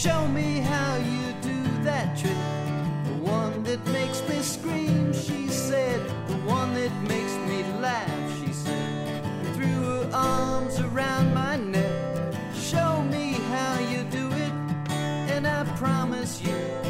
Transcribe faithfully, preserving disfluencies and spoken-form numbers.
Show me how you do that trick, the one that makes me scream, she said, the one that makes me laugh, she said, threw her arms around my neck. Show me how you do it, and I promise you